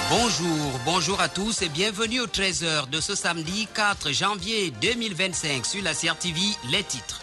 Bonjour à tous et bienvenue au 13h de ce samedi 4 janvier 2025 sur la CRTV, les titres.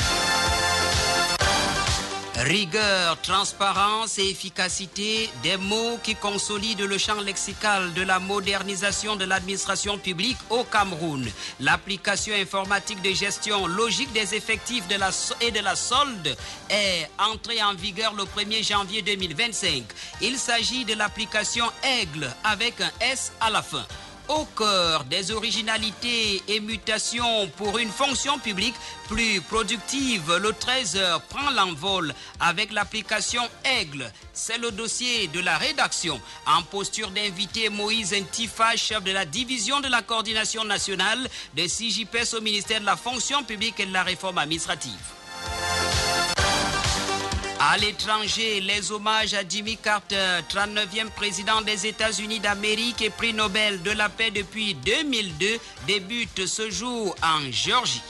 Rigueur, transparence et efficacité, des mots qui consolident le champ lexical de la modernisation de l'administration publique au Cameroun. L'application informatique de gestion logique des effectifs et de la solde est entrée en vigueur le 1er janvier 2025. Il s'agit de l'application Aigle avec un S à la fin. Au cœur des originalités et mutations pour une fonction publique plus productive, le 13h prend l'envol avec l'application Aigle. C'est le dossier de la rédaction. En posture d'invité, Moïse Ntifa, chef de la division de la coordination nationale des CJPS au ministère de la fonction publique et de la réforme administrative. À l'étranger, les hommages à Jimmy Carter, 39e président des États-Unis d'Amérique et prix Nobel de la paix depuis 2002, débutent ce jour en Géorgie.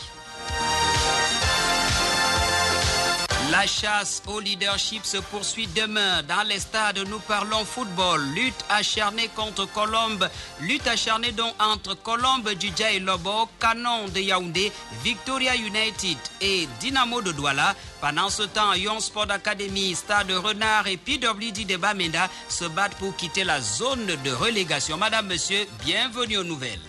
La chasse au leadership se poursuit demain. Dans les stades, nous parlons football. Lutte acharnée contre Colombe. Lutte acharnée donc entre Colombe Djidja et Lobo, Canon de Yaoundé, Victoria United et Dynamo de Douala. Pendant ce temps, Young Sport Academy, Stade Renard et PWD de Bamenda se battent pour quitter la zone de relégation. Madame, monsieur, bienvenue aux nouvelles.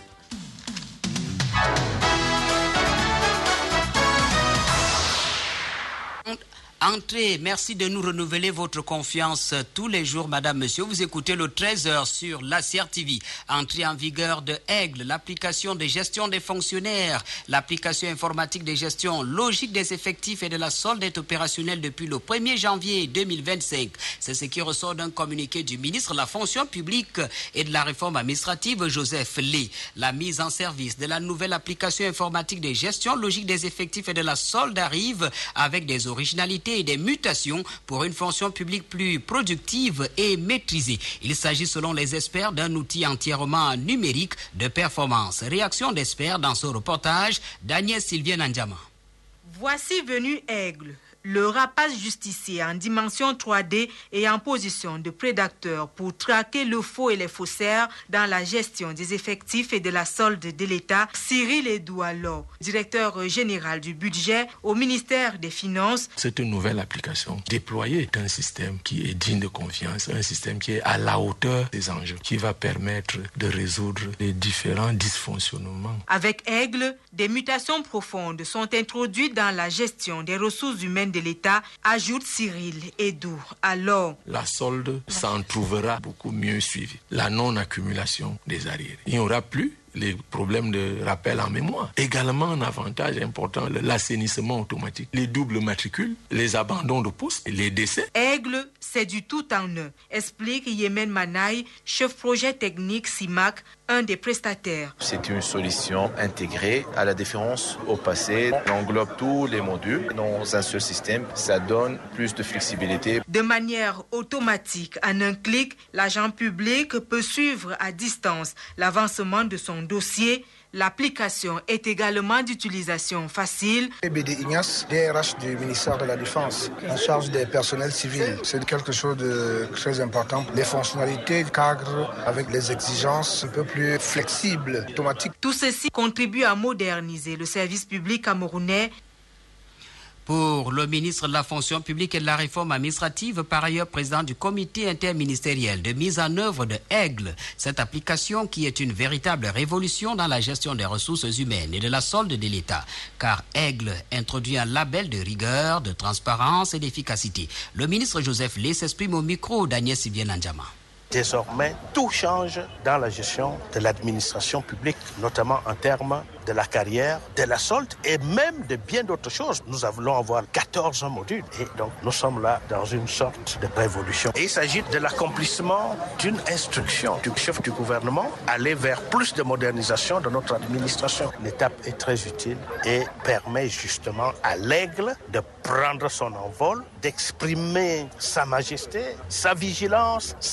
Entrez, merci de nous renouveler votre confiance tous les jours, madame, monsieur. Vous écoutez le 13h sur la CRTV. Entrée en vigueur de Aigle, l'application de gestion des fonctionnaires, l'application informatique de gestion logique des effectifs et de la solde est opérationnelle depuis le 1er janvier 2025. C'est ce qui ressort d'un communiqué du ministre de la fonction publique et de la réforme administrative, Joseph Lé. La mise en service de la nouvelle application informatique de gestion logique des effectifs et de la solde arrive avec des originalités et des mutations pour une fonction publique plus productive et maîtrisée. Il s'agit selon les experts d'un outil entièrement numérique de performance. Réaction d'experts dans ce reportage d'Agnès Sylvien Ndjama. Voici venu Aigle. Le rapace justicier en dimension 3D et en position de prédateur pour traquer le faux et les faussaires dans la gestion des effectifs et de la solde de l'État. Cyril Edoualo, directeur général du budget au ministère des Finances. C'est une nouvelle application déployée d'un système qui est digne de confiance, un système qui est à la hauteur des enjeux, qui va permettre de résoudre les différents dysfonctionnements. Avec Aigle, des mutations profondes sont introduites dans la gestion des ressources humaines de l'État, ajoute Cyril Edou. Alors, la solde s'en trouvera beaucoup mieux suivie. La non-accumulation des arriérés. Il n'y aura plus les problèmes de rappel en mémoire. Également un avantage important, l'assainissement automatique, les doubles matricules, les abandons de postes, les décès. Aigle, c'est du tout en un, explique Yémen Manaï, chef projet technique CIMAC, un des prestataires. C'est une solution intégrée à la différence au passé. On englobe tous les modules dans un seul système. Ça donne plus de flexibilité. De manière automatique, en un clic, l'agent public peut suivre à distance l'avancement de son dossier. L'application est également d'utilisation facile. BD Ignace, DRH du ministère de la Défense, en charge des personnels civils. C'est quelque chose de très important. Les fonctionnalités cadrent avec les exigences un peu plus flexibles, automatiques. Tout ceci contribue à moderniser le service public camerounais. Pour le ministre de la fonction publique et de la réforme administrative, par ailleurs président du comité interministériel de mise en œuvre de Aigle, cette application qui est une véritable révolution dans la gestion des ressources humaines et de la solde de l'État, car Aigle introduit un label de rigueur, de transparence et d'efficacité. Le ministre Joseph Lé s'exprime au micro d'Agnès Sylvien Ndjama. Désormais, tout change dans la gestion de l'administration publique, notamment en termes de la carrière, de la solde et même de bien d'autres choses. Nous allons avoir 14 modules et donc nous sommes là dans une sorte de révolution. Et il s'agit de l'accomplissement d'une instruction du chef du gouvernement, aller vers plus de modernisation de notre administration. L'étape est très utile et permet justement à l'Aigle de prendre son envol, d'exprimer sa majesté, sa vigilance, sa puissance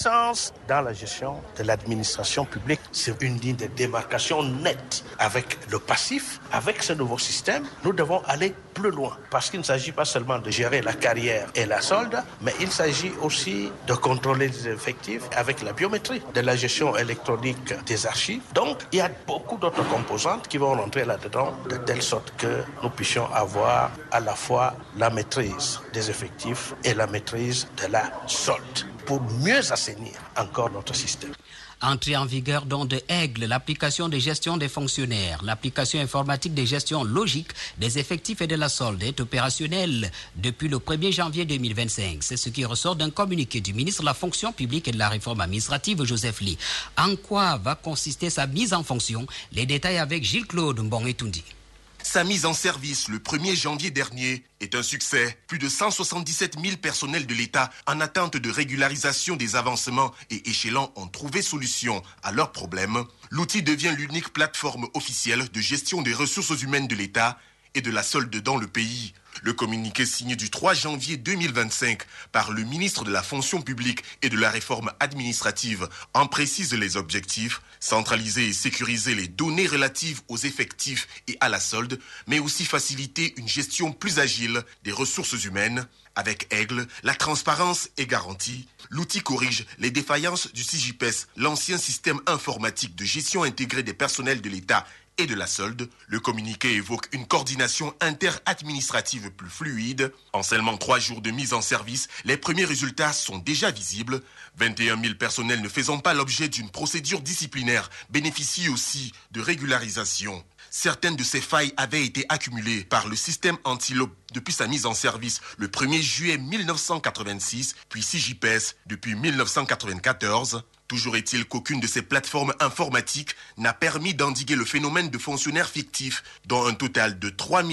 l'efficience dans la gestion de l'administration publique. C'est une ligne de démarcation nette. Avec le passif, avec ce nouveau système, nous devons aller plus loin. Parce qu'il ne s'agit pas seulement de gérer la carrière et la solde, mais il s'agit aussi de contrôler les effectifs avec la biométrie, de la gestion électronique des archives. Donc, il y a beaucoup d'autres composantes qui vont rentrer là-dedans, de telle sorte que nous puissions avoir à la fois la maîtrise des effectifs et la maîtrise de la solde pour mieux assainir encore notre système. Entrée en vigueur donc de Aigle, l'application de gestion des fonctionnaires. L'application informatique de gestion logique des effectifs et de la solde est opérationnelle depuis le 1er janvier 2025. C'est ce qui ressort d'un communiqué du ministre de la fonction publique et de la réforme administrative, Joseph Ly. En quoi va consister sa mise en fonction? Les détails avec Gilles-Claude Mbongetundi. Sa mise en service le 1er janvier dernier est un succès. Plus de 177 000 personnels de l'État en attente de régularisation des avancements et échelons ont trouvé solution à leurs problèmes. L'outil devient l'unique plateforme officielle de gestion des ressources humaines de l'État et de la solde dans le pays. Le communiqué signé du 3 janvier 2025 par le ministre de la fonction publique et de la réforme administrative en précise les objectifs, centraliser et sécuriser les données relatives aux effectifs et à la solde, mais aussi faciliter une gestion plus agile des ressources humaines. Avec Aigle, la transparence est garantie. L'outil corrige les défaillances du CIGIPES, l'ancien système informatique de gestion intégrée des personnels de l'État et de la solde. Le communiqué évoque une coordination interadministrative plus fluide. En seulement 3 jours de mise en service, les premiers résultats sont déjà visibles. 21 000 personnels ne faisant pas l'objet d'une procédure disciplinaire bénéficient aussi de régularisation. Certaines de ces failles avaient été accumulées par le système Antilope depuis sa mise en service le 1er juillet 1986, puis CIGIPES depuis 1994. Toujours est-il qu'aucune de ces plateformes informatiques n'a permis d'endiguer le phénomène de fonctionnaires fictifs, dont un total de 3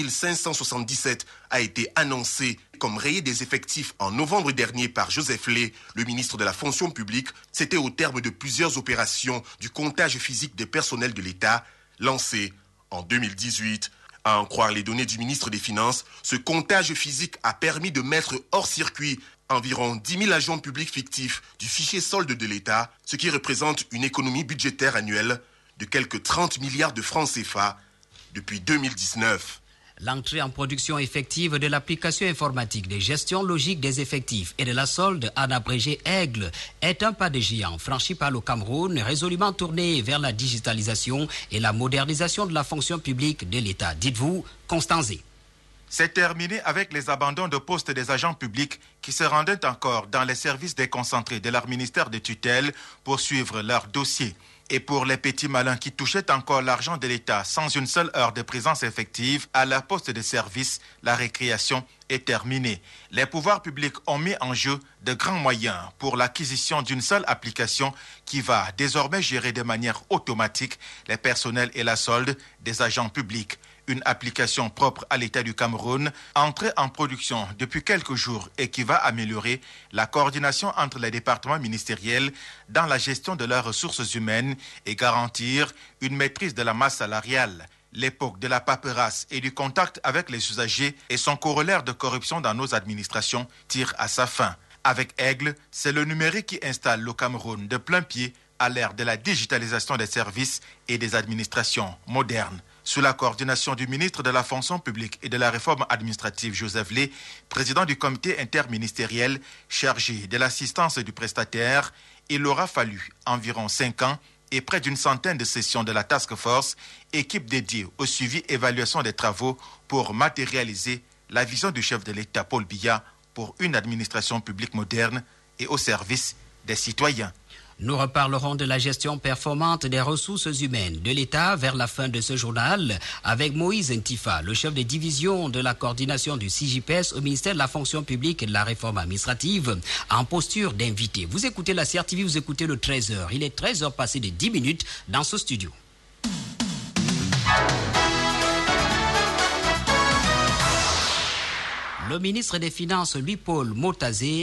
577 a été annoncé comme rayé des effectifs en novembre dernier par Joseph Ly, le ministre de la fonction publique. C'était au terme de plusieurs opérations du comptage physique des personnels de l'État lancé en 2018. À en croire les données du ministre des Finances, ce comptage physique a permis de mettre hors circuit environ 10 000 agents publics fictifs du fichier solde de l'État, ce qui représente une économie budgétaire annuelle de quelques 30 milliards de francs CFA depuis 2019. L'entrée en production effective de l'application informatique de gestion logique des effectifs et de la solde, en abrégé Aigle, est un pas de géant franchi par le Cameroun, résolument tourné vers la digitalisation et la modernisation de la fonction publique de l'État. Dites-vous, Constanzé. C'est terminé avec les abandons de postes des agents publics qui se rendaient encore dans les services déconcentrés de leur ministère de tutelle pour suivre leurs dossiers. Et pour les petits malins qui touchaient encore l'argent de l'État sans une seule heure de présence effective à leur poste de service, la récréation est terminée. Les pouvoirs publics ont mis en jeu de grands moyens pour l'acquisition d'une seule application qui va désormais gérer de manière automatique les personnels et la solde des agents publics. Une application propre à l'État du Cameroun, entrée en production depuis quelques jours et qui va améliorer la coordination entre les départements ministériels dans la gestion de leurs ressources humaines et garantir une maîtrise de la masse salariale. L'époque de la paperasse et du contact avec les usagers et son corollaire de corruption dans nos administrations tire à sa fin. Avec Aigle, c'est le numérique qui installe le Cameroun de plein pied à l'ère de la digitalisation des services et des administrations modernes. Sous la coordination du ministre de la fonction publique et de la réforme administrative Joseph Ly, président du comité interministériel chargé de l'assistance du prestataire, il aura fallu environ 5 ans et près d'une centaine de sessions de la Task Force, équipe dédiée au suivi et évaluation des travaux pour matérialiser la vision du chef de l'État Paul Biya pour une administration publique moderne et au service des citoyens. Nous reparlerons de la gestion performante des ressources humaines de l'État vers la fin de ce journal avec Moïse Ntifa, le chef de division de la coordination du CIGIPES au ministère de la fonction publique et de la réforme administrative, en posture d'invité. Vous écoutez la CRTV, vous écoutez le 13h. Il est 13h passé de 10 minutes dans ce studio. Le ministre des Finances, Louis-Paul Motazé,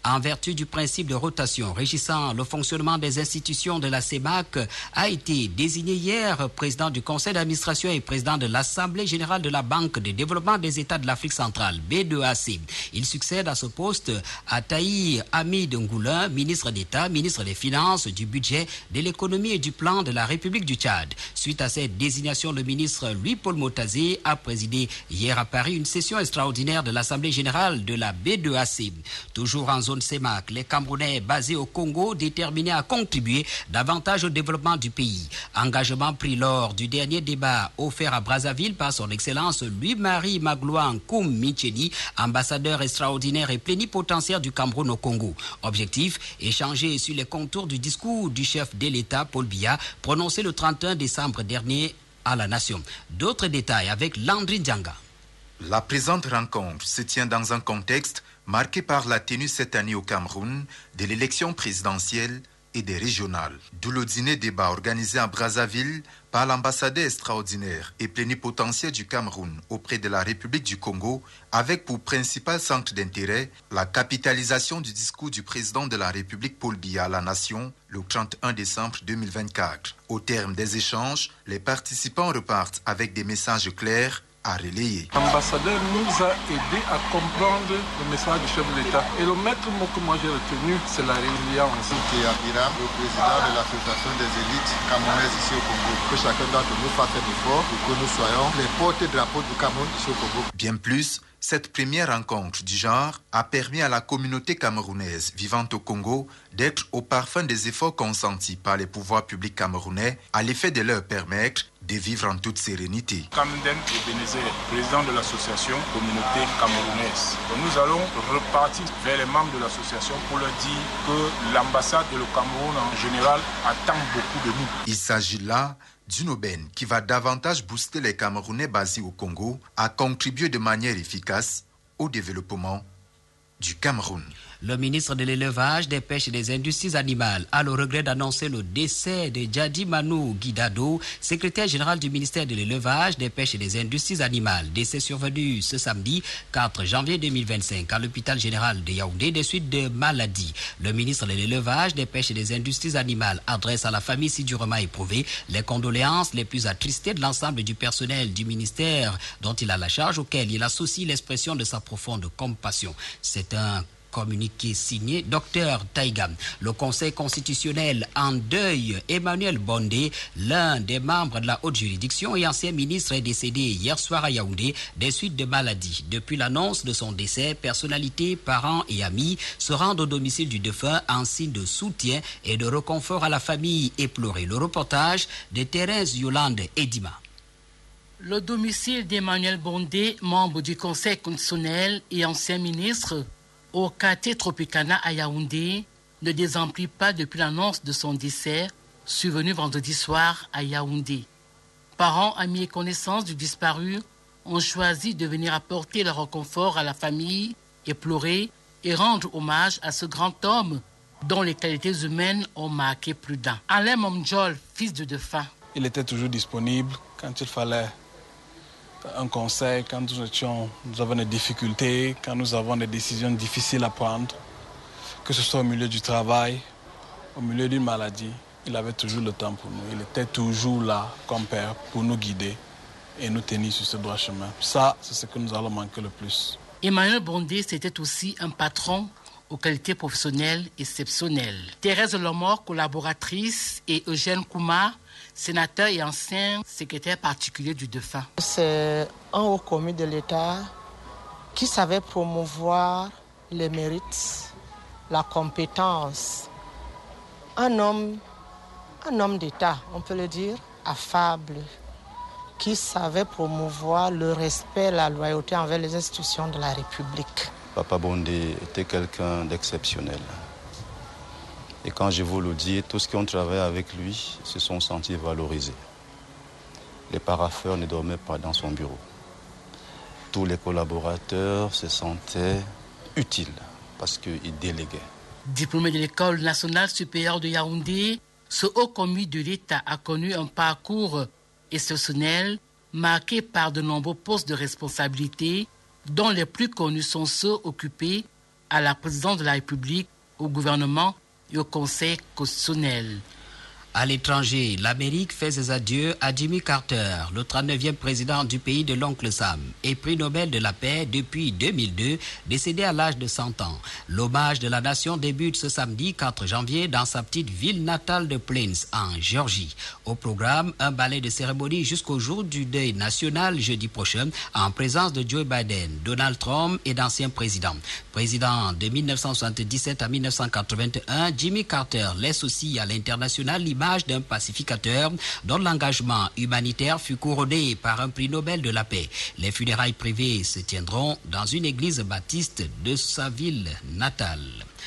en vertu du principe de rotation régissant le fonctionnement des institutions de la CEMAC, a été désigné hier président du conseil d'administration et président de l'Assemblée générale de la Banque de développement des États de l'Afrique centrale, B2AC. Il succède à ce poste à Taï Hamid Ngoulin, ministre d'État, ministre des Finances, du Budget, de l'Économie et du Plan de la République du Tchad. Suite à cette désignation, le ministre Louis-Paul Motazé a présidé hier à Paris une session extraordinaire de l'Assemblée générale de la B2AC. Toujours en zone CEMAC, les Camerounais basés au Congo déterminés à contribuer davantage au développement du pays. Engagement pris lors du dernier débat offert à Brazzaville par son Excellence Louis-Marie Magloire Koum Micheli, ambassadeur extraordinaire et plénipotentiaire du Cameroun au Congo. Objectif, échanger sur les contours du discours du chef de l'État, Paul Biya, prononcé le 31 décembre dernier à la Nation. D'autres détails avec Landry Ndianga. La présente rencontre se tient dans un contexte marqué par la tenue cette année au Cameroun de l'élection présidentielle et des régionales. D'où le dîner-débat organisé à Brazzaville par l'ambassadeur extraordinaire et plénipotentiaire du Cameroun auprès de la République du Congo, avec pour principal centre d'intérêt la capitalisation du discours du président de la République Paul Biya à la Nation le 31 décembre 2024. Au terme des échanges, les participants repartent avec des messages clairs à relayer. L'ambassadeur nous a aidé à comprendre le message du chef de l'État. Et le maître mot que moi j'ai retenu, c'est la résilience. Qui est Abiram, le président de l'association des élites camerounaises ici au Congo. Que chacun d'entre nous fasse un effort pour que nous soyons les porte-drapeaux du Cameroun ici au Congo. Bien plus, cette première rencontre du genre a permis à la communauté camerounaise vivant au Congo d'être au parfum des efforts consentis par les pouvoirs publics camerounais à l'effet de leur permettre de vivre en toute sérénité. Kamden et Bénézé, président de l'association Communauté camerounaise. Nous allons repartir vers les membres de l'association pour leur dire que l'ambassade de le Cameroun en général attend beaucoup de nous. Il s'agit là d'une aubaine qui va davantage booster les Camerounais basés au Congo à contribuer de manière efficace au développement du Cameroun. Le ministre de l'Élevage, des Pêches et des Industries animales a le regret d'annoncer le décès de Djadi Manou Guidado, secrétaire général du ministère de l'Élevage, des Pêches et des Industries animales. Décès survenu ce samedi 4 janvier 2025 à l'hôpital général de Yaoundé des suites de maladies. Le ministre de l'Élevage, des Pêches et des Industries animales adresse à la famille si durement éprouvée les condoléances les plus attristées de l'ensemble du personnel du ministère dont il a la charge, auquel il associe l'expression de sa profonde compassion. C'est un communiqué signé Dr Taïga. Le Conseil constitutionnel en deuil Emmanuel Bondé, l'un des membres de la haute juridiction et ancien ministre, est décédé hier soir à Yaoundé des suites de maladies. Depuis l'annonce de son décès, personnalités, parents et amis se rendent au domicile du défunt en signe de soutien et de réconfort à la famille éplorée. Le reportage de Thérèse Yolande Edima. Le domicile d'Emmanuel Bondé, membre du Conseil constitutionnel et ancien ministre, au quartier Tropicana à Yaoundé, ne désemplit pas depuis l'annonce de son décès, survenu vendredi soir à Yaoundé. Parents, amis et connaissances du disparu ont choisi de venir apporter leur réconfort à la famille éplorée et rendre hommage à ce grand homme dont les qualités humaines ont marqué plus d'un. Alain Momdjol, fils de défunt. Il était toujours disponible quand il fallait un conseil, quand nous avons des difficultés, quand nous avons des décisions difficiles à prendre, que ce soit au milieu du travail, au milieu d'une maladie. Il avait toujours le temps pour nous. Il était toujours là comme père pour nous guider et nous tenir sur ce droit chemin. Ça, c'est ce que nous allons manquer le plus. Emmanuel Bondé, c'était aussi un patron aux qualités professionnelles exceptionnelles. Thérèse Lomor, collaboratrice, et Eugène Kouma, sénateur et ancien secrétaire particulier du défunt. C'est un haut commis de l'État qui savait promouvoir les mérites, la compétence. Un homme d'État, on peut le dire, affable, qui savait promouvoir le respect, la loyauté envers les institutions de la République. Papa Bondé était quelqu'un d'exceptionnel. Et quand je vous le dis, tous ceux qui ont travaillé avec lui se sont sentis valorisés. Les parapheurs ne dormaient pas dans son bureau. Tous les collaborateurs se sentaient utiles parce qu'ils déléguaient. Diplômé de l'École nationale supérieure de Yaoundé, ce haut commis de l'État a connu un parcours exceptionnel marqué par de nombreux postes de responsabilité, dont les plus connus sont ceux occupés à la présidence de la République, au gouvernement et au Conseil constitutionnel. À l'étranger, l'Amérique fait ses adieux à Jimmy Carter, le 39e président du pays de l'oncle Sam et prix Nobel de la paix depuis 2002, décédé à l'âge de 100 ans. L'hommage de la nation débute ce samedi 4 janvier dans sa petite ville natale de Plains, en Géorgie. Au programme, un ballet de cérémonie jusqu'au jour du deuil national jeudi prochain, en présence de Joe Biden, Donald Trump et d'anciens présidents. Président de 1977 à 1981, Jimmy Carter laisse aussi à l'international l'image d'un pacificateur dont l'engagement humanitaire fut couronné par un prix Nobel de la paix. Les funérailles privées se tiendront dans une église baptiste de sa ville natale.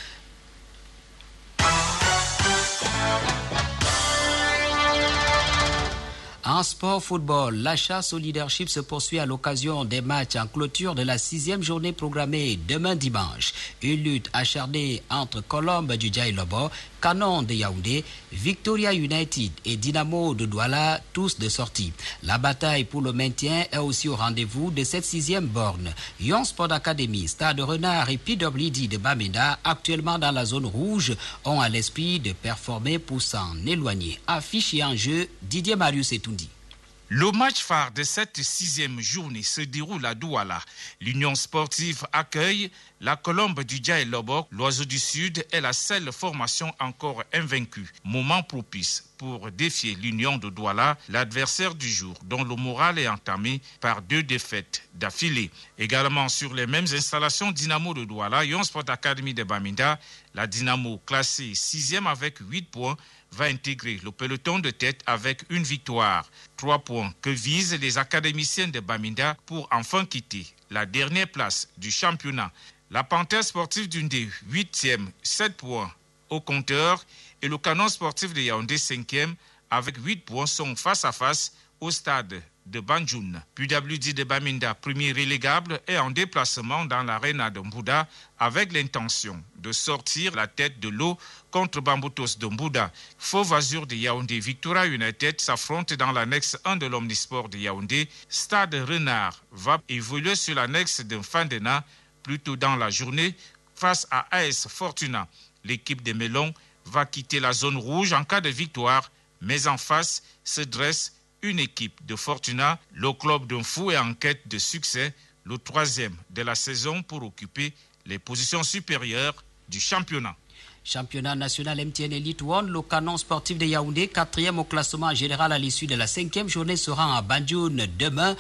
En sport football, la chasse au leadership se poursuit à l'occasion des matchs en clôture de la 6e journée programmée demain dimanche. Une lutte acharnée entre Colombe du Djaïlobo, Canon de Yaoundé, Victoria United et Dynamo de Douala, tous de sortie. La bataille pour le maintien est aussi au rendez-vous de cette 6e borne. Yon Sport Academy, Stade Renard et PWD de Bamenda, actuellement dans la zone rouge, ont à l'esprit de performer pour s'en éloigner. Affiche et en jeu, Didier Marius Etoundi. Le match phare de cette 6e journée se déroule à Douala. L'Union sportive accueille la Colombe du Djaïlobo. L'Oiseau du Sud est la seule formation encore invaincue. Moment propice pour défier l'Union de Douala, l'adversaire du jour, dont le moral est entamé par 2 défaites d'affilée. Également sur les mêmes installations, Dynamo de Douala, Yon Sport Academy de Bamenda, la Dynamo classée 6e avec 8 points, va intégrer le peloton de tête avec une victoire. 3 points que visent les académiciens de Bamenda pour enfin quitter la dernière place du championnat. La Panthère sportive d'Undé, 8e, 7 points au compteur, et le Canon sportif de Yaoundé, 5e, avec 8 points, sont face à face au stade de Banjoun. PWD de Bamenda, premier relégable, est en déplacement dans l'aréna de Mbouda avec l'intention de sortir la tête de l'eau contre Bamboutos de Mbouda. Fauve Azur de Yaoundé, Victoria United s'affrontent dans l'annexe 1 de l'Omnisport de Yaoundé. Stade Renard va évoluer sur l'annexe de Fandena plus tôt dans la journée face à AS Fortuna. L'équipe des Melons va quitter la zone rouge en cas de victoire, mais en face se dresse une équipe de Fortuna. Le club d'un fou est en quête de succès, le 3e de la saison pour occuper les positions supérieures du championnat. Championnat national MTN Elite One, le Canon sportif de Yaoundé, 4e au classement général à l'issue de la 5e journée, sera à Banjoun demain,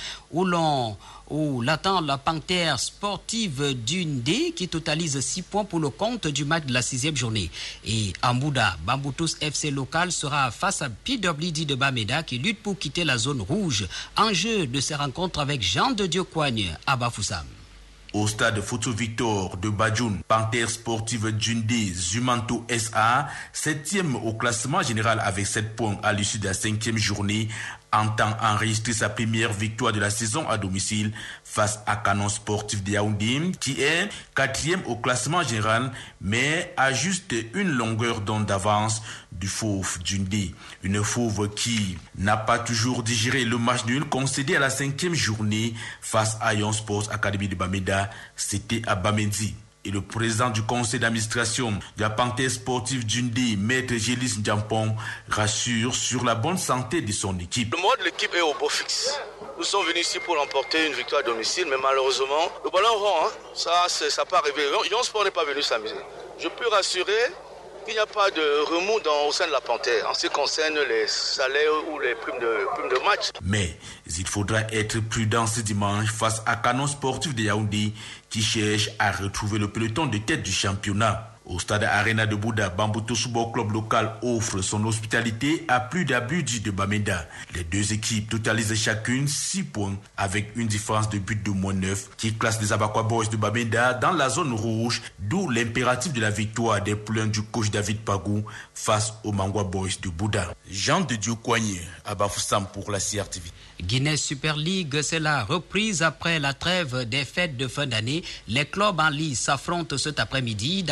où l'attend la Panthère sportive d'Undé qui totalise 6 points pour le compte du match de la 6e journée. Et à Mbouda, Bamboutos FC local sera face à PWD de Bameda qui lutte pour quitter la zone rouge. Enjeu de ces rencontres avec Jean de Dieu Coigne à Bafoussam. Au stade Photo Victor de Badjoun, Panthère sportive d'Undé, Zumanto SA, 7e au classement général avec 7 points à l'issue de la 5e journée, entend enregistrer sa première victoire de la saison à domicile face à Canon sportif de Yaoundé, qui est 4e au classement général, mais à juste une longueur d'onde d'avance du Fauve d'Undé. Une Fauve qui n'a pas toujours digéré le match nul concédé à la 5e journée face à Yon Sports Academy de Bamenda, c'était à Bamendi. Et le président du conseil d'administration de la Panthère sportive d'Undé, Maître Gélis Ndjampong, rassure sur la bonne santé de son équipe. Le mode de l'équipe est au beau fixe. Nous sommes venus ici pour remporter une victoire à domicile, mais malheureusement, le ballon rond, ça peut arriver. Yon Sport n'est pas venu s'amuser. Je peux rassurer qu'il n'y a pas de remous au sein de la Panthère en ce qui concerne les salaires ou les primes de match. Mais il faudra être prudent ce dimanche face à Canon sportif de Yaoundé qui cherche à retrouver le peloton de tête du championnat. Au stade Arena de Bouddha, Bambouto Football Club local offre son hospitalité à plus d'Abudi de Bamenda. Les 2 équipes totalisent chacune 6 points avec une différence de but de moins 9 qui classe les Abakwa Boys de Bamenda dans la zone rouge, d'où l'impératif de la victoire des poulains du coach David Pagou face aux Mangwa Boys de Bouddha. Jean de Dieu Coigné à Bafoussam pour la CRTV. Guinness Super League, c'est la reprise après la trêve des fêtes de fin d'année. Les clubs en lice s'affrontent cet après-midi dans les stades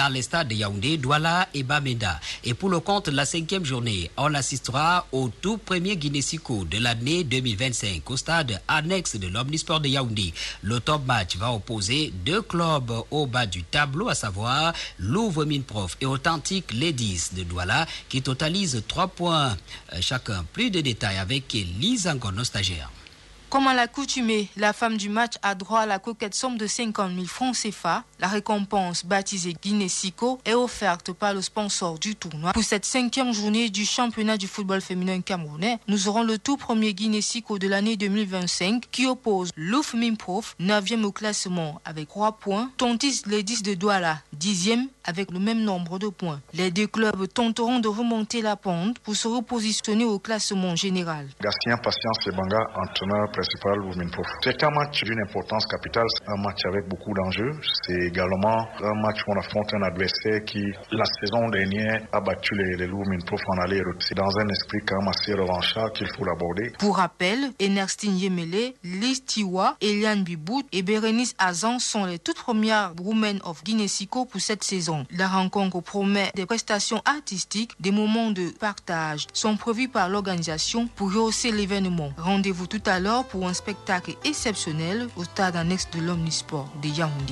stades de Yaoundé, Douala et Bamenda. Et pour le compte de la 5e journée, on assistera au tout premier Guinécico de l'année 2025 au stade annexe de l'Omnisport de Yaoundé. Le top match va opposer deux clubs au bas du tableau, à savoir Louvre Minprof et Authentique Ladies de Douala qui totalisent 3 points chacun. Plus de détails avec Lisa Ngono, stagiaire. Comme à l'accoutumée, la femme du match a droit à la coquette somme de 50 000 francs CFA. La récompense, baptisée Guinécico, est offerte par le sponsor du tournoi. Pour cette 5e journée du championnat du football féminin camerounais, nous aurons le tout premier Guinécico de l'année 2025 qui oppose Louvre Minprof, 9e au classement avec 3 points, Tontis Ladies de Douala, 10e avec le même nombre de points. Les deux clubs tenteront de remonter la pente pour se repositionner au classement général. Gastien Patience Sebanga, entraîneur principal au Minprof. C'est un match d'une importance capitale, un match avec beaucoup d'enjeux. C'est également un match où on affronte un adversaire qui, la saison dernière, a battu les Louvres Minprof en aller-retour. C'est dans un esprit quand même assez revanchard qu'il faut l'aborder. Pour rappel, Ernestine Yemele, Liz Tiwa, Eliane Bibout et Bérénice Azan sont les toutes premières Women of Guinécico pour cette saison. La rencontre promet des prestations artistiques, des moments de partage sont prévus par l'organisation pour rehausser l'événement. Rendez-vous tout à l'heure pour un spectacle exceptionnel au stade annexe de l'Omnisport de Yaoundé.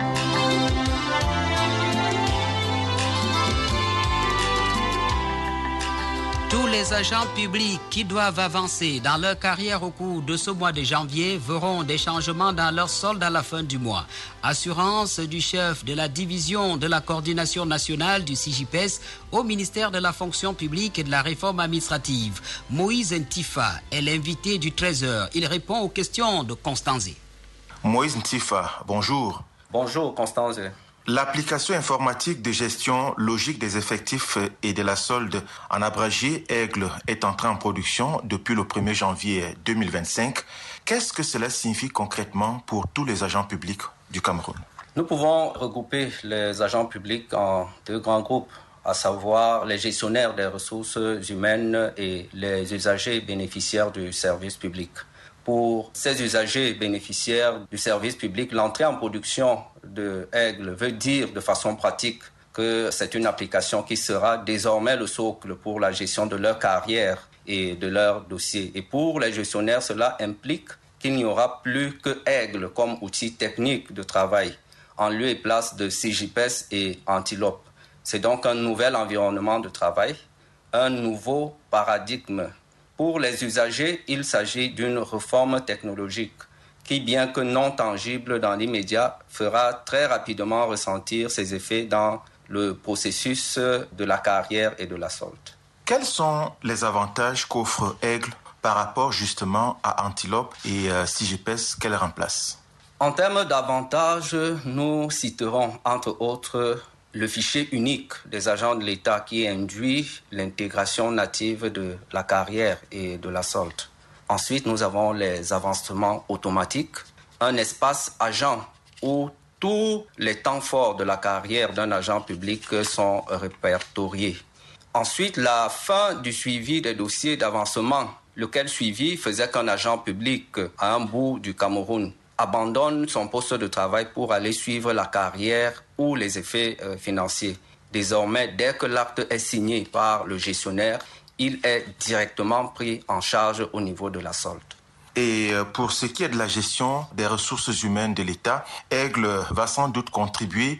Tous les agents publics qui doivent avancer dans leur carrière au cours de ce mois de janvier verront des changements dans leur solde à la fin du mois. Assurance du chef de la division de la coordination nationale du CJPS au ministère de la fonction publique et de la réforme administrative. Moïse Ntifa est l'invité du 13h. Il répond aux questions de Constanzé. Moïse Ntifa, bonjour. Bonjour Constanzé. L'application informatique de gestion logique des effectifs et de la solde en abrégé Aigle est entrée en production depuis le 1er janvier 2025. Qu'est-ce que cela signifie concrètement pour tous les agents publics du Cameroun? Nous pouvons regrouper les agents publics en deux grands groupes, à savoir les gestionnaires des ressources humaines et les usagers bénéficiaires du service public. Pour ces usagers bénéficiaires du service public, l'entrée en production de Aigle veut dire de façon pratique que c'est une application qui sera désormais le socle pour la gestion de leur carrière et de leur dossier. Et pour les gestionnaires, cela implique qu'il n'y aura plus que Aigle comme outil technique de travail, en lieu et place de CJPS et Antilope. C'est donc un nouvel environnement de travail, un nouveau paradigme. Pour les usagers, il s'agit d'une réforme technologique qui, bien que non tangible dans l'immédiat, fera très rapidement ressentir ses effets dans le processus de la carrière et de la solde. Quels sont les avantages qu'offre Aigle par rapport justement à Antilope et CJPS qu'elle remplace? En termes d'avantages, nous citerons entre autres le fichier unique des agents de l'État qui induit l'intégration native de la carrière et de la solde. Ensuite, nous avons les avancements automatiques, un espace agent où tous les temps forts de la carrière d'un agent public sont répertoriés. Ensuite, la fin du suivi des dossiers d'avancement, lequel suivi faisait qu'un agent public à un bout du Cameroun abandonne son poste de travail pour aller suivre la carrière ou les effets financiers. Désormais, dès que l'acte est signé par le gestionnaire, il est directement pris en charge au niveau de la solde. Et pour ce qui est de la gestion des ressources humaines de l'État, Aigle va sans doute contribuer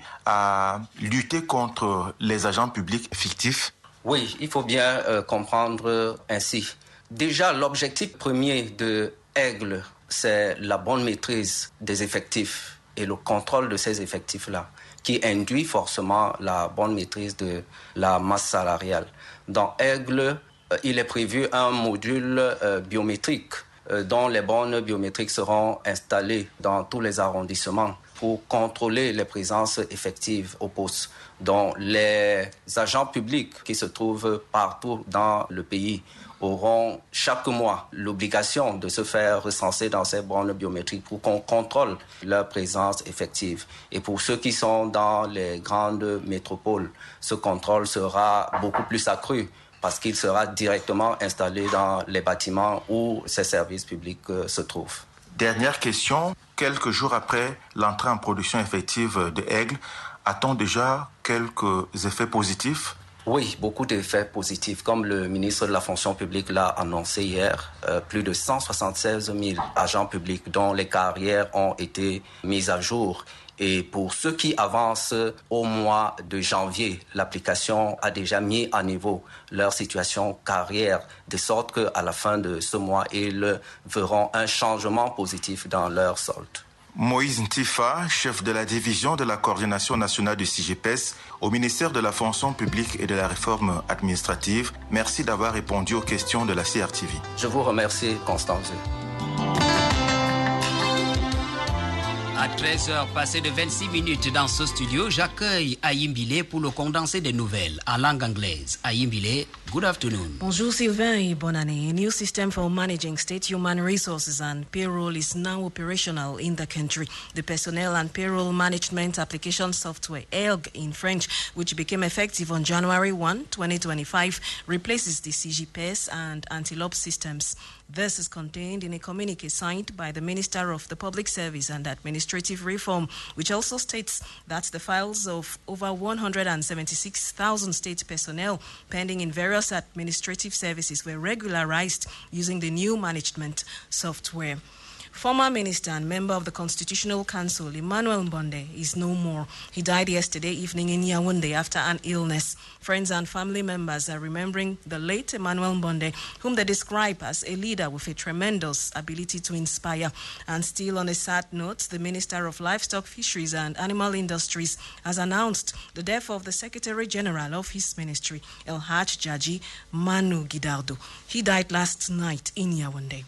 à lutter contre les agents publics fictifs. Oui, il faut bien comprendre ainsi. Déjà, l'objectif premier de Aigle, c'est la bonne maîtrise des effectifs et le contrôle de ces effectifs-là, qui induit forcément la bonne maîtrise de la masse salariale. Dans Aigle, il est prévu un module biométrique dont les bornes biométriques seront installées dans tous les arrondissements pour contrôler les présences effectives au poste, dont les agents publics qui se trouvent partout dans le pays auront chaque mois l'obligation de se faire recenser dans ces bornes biométriques pour qu'on contrôle leur présence effective. Et pour ceux qui sont dans les grandes métropoles, ce contrôle sera beaucoup plus accru parce qu'il sera directement installé dans les bâtiments où ces services publics se trouvent. Dernière question, quelques jours après l'entrée en production effective de Aigle, A-t-on déjà quelques effets positifs? Oui, beaucoup d'effets positifs. Comme le ministre de la fonction publique l'a annoncé hier, plus de 176 000 agents publics dont les carrières ont été mises à jour. Et pour ceux qui avancent au mois de janvier, l'application a déjà mis à niveau leur situation carrière, de sorte qu'à la fin de ce mois, ils verront un changement positif dans leur solde. Moïse Ntifa, chef de la division de la coordination nationale du CIGEPES au ministère de la fonction publique et de la réforme administrative, merci d'avoir répondu aux questions de la CRTV. Je vous remercie, Constance. À 13h passées de 26 minutes dans ce studio, j'accueille Ayimbile pour le condensé des nouvelles en langue anglaise. Ayimbile, good afternoon. Bonjour Sylvain et bonne année. A new system for managing state human resources and payroll is now operational in the country. The Personnel and Payroll Management Application Software, ELG in French, which became effective on January 1, 2025, replaces the CIGEPES and Antelope systems. This is contained in a communique signed by the Minister of the Public Service and Administrative Reform, which also states that the files of over 176,000 state personnel pending in various administrative services were regularized using the new management software. Former minister and member of the Constitutional Council, Emmanuel Mbonde, is no more. He died yesterday evening in Yaoundé after an illness. Friends and family members are remembering the late Emmanuel Mbonde, whom they describe as a leader with a tremendous ability to inspire. And still on a sad note, the Minister of Livestock, Fisheries and Animal Industries has announced the death of the Secretary General of his ministry, El Hadj Jaji Manu Gidardo. He died last night in Yaoundé.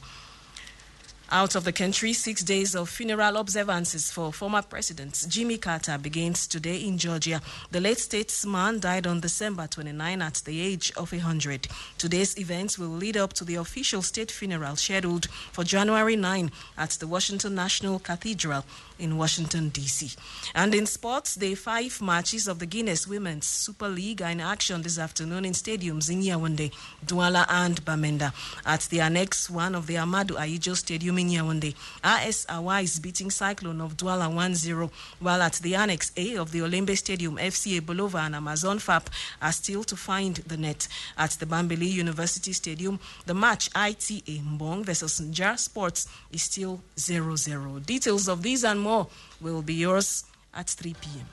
Out of the country, 6 days of funeral observances for former President Jimmy Carter begins today in Georgia. The late statesman died on December 29 at the age of 100. Today's events will lead up to the official state funeral scheduled for January 9 at the Washington National Cathedral in Washington, D.C. And in sports, the 5 matches of the Guinness Women's Super League are in action this afternoon in stadiums in Yaoundé, Douala and Bamenda. At the Annex 1 of the Amadou Ahijo Stadium in Yaoundé, AS Awa is beating Cyclone of Douala 1-0, while at the Annex A of the Olembe Stadium, FCA Bolova and Amazon FAP are still to find the net. At the Bambili University Stadium, the match ITA Mbong versus Njar Sports is still 0-0. Details of these and more will be yours at 3 p.m.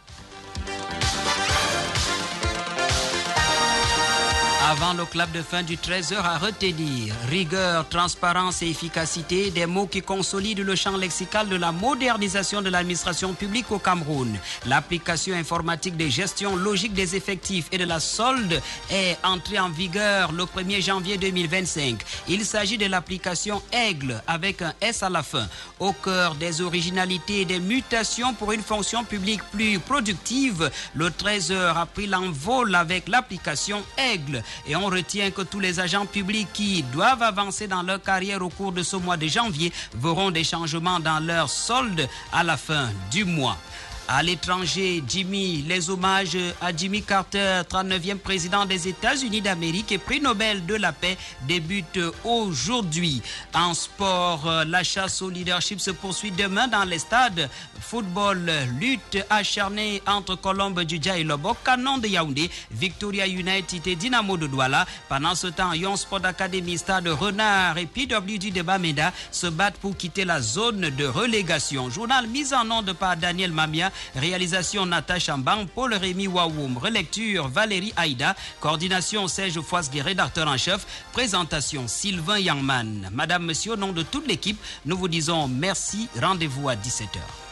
Avant le clap de fin du 13h, à retenir rigueur, transparence et efficacité, des mots qui consolident le champ lexical de la modernisation de l'administration publique au Cameroun. L'application informatique de gestion logique des effectifs et de la solde est entrée en vigueur le 1er janvier 2025. Il s'agit de l'application Aigle avec un S à la fin. Au cœur des originalités et des mutations pour une fonction publique plus productive, le 13h a pris l'envol avec l'application Aigle. Et on retient que tous les agents publics qui doivent avancer dans leur carrière au cours de ce mois de janvier verront des changements dans leur solde à la fin du mois. À l'étranger, les hommages à Jimmy Carter, 39e président des États-Unis d'Amérique et prix Nobel de la paix, débutent aujourd'hui. En sport, la chasse au leadership se poursuit demain dans les stades. Football, lutte acharnée entre Colombe Djidja et Lobok, Canon de Yaoundé, Victoria United et Dynamo de Douala. Pendant ce temps, Yon Sport Academy, Stade Renard et PWD de Bamenda se battent pour quitter la zone de relégation. Journal mis en onde par Daniel Mamia. Réalisation Natacha Mbang, Paul Rémy Wawoum, relecture Valérie Aïda, coordination Serge Foisgué, rédacteur en chef, présentation Sylvain Yangman. Madame, monsieur, au nom de toute l'équipe, nous vous disons merci, rendez-vous à 17h.